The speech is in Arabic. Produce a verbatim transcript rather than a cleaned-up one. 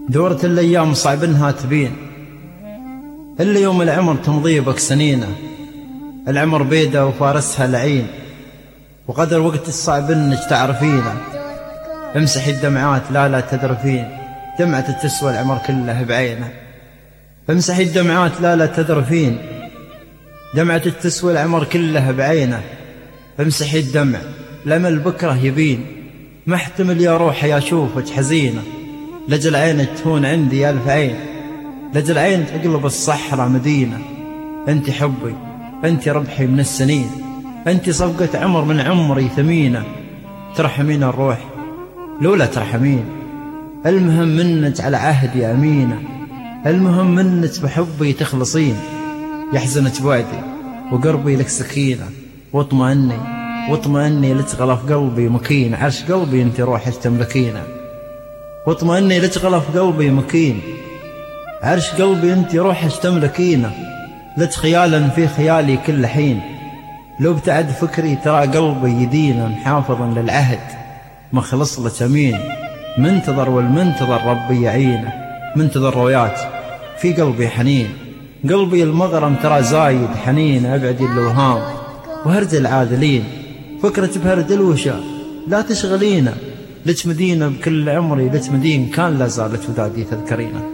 دورة الأيام صعب إنها تبين، إلا يوم العمر تمضي بك سنينه. العمر بيده وفارسها العين، وقدر وقت الصعب إنك تعرفينه. امسحي الدمعات لا لا تذرفين، دمعة تسوى العمر كله بعينه. امسحي الدمعات لا لا تذرفين، دمعة تسوى العمر كله بعينه. امسحي الدمع الأمل بكره يبين، محتمل يا روحي أشوفك حزينة. لجل عينك تهون عندي ألف عين، لجل عين تقلب الصحراء مدينة. انت حبي انت ربحي من السنين، انت صفقة عمر من عمري ثمينة. ترحمين الروح لولا ترحمين، المهم منك على عهدي أمينة. المهم منك بحبي تخلصين، يحزنك بعدي وقربي لك سكينة. واطمئني واطمئني لتغلف قلبي مكين، عرش قلبي انت روحك تملكينه. واطمئني لتغلف قلبي مكين، عرش قلبي انت روحك تملكينه. لت خيالا في خيالي كل حين، لو ابتعد فكري ترى قلبي يدينا. محافظا للعهد ما خلص لك أمين، منتظر والمنتظر ربي يعينه. منتظر رؤيات في قلبي حنين، قلبي المغرم ترى زايد حنين. أبعد الأوهام وهرج العاذلين، فكرة بهرج الوشا لا تشغلينا. لك مدينة بكل عمري، لك مدين كان لا زالت ودادي تذكرينا.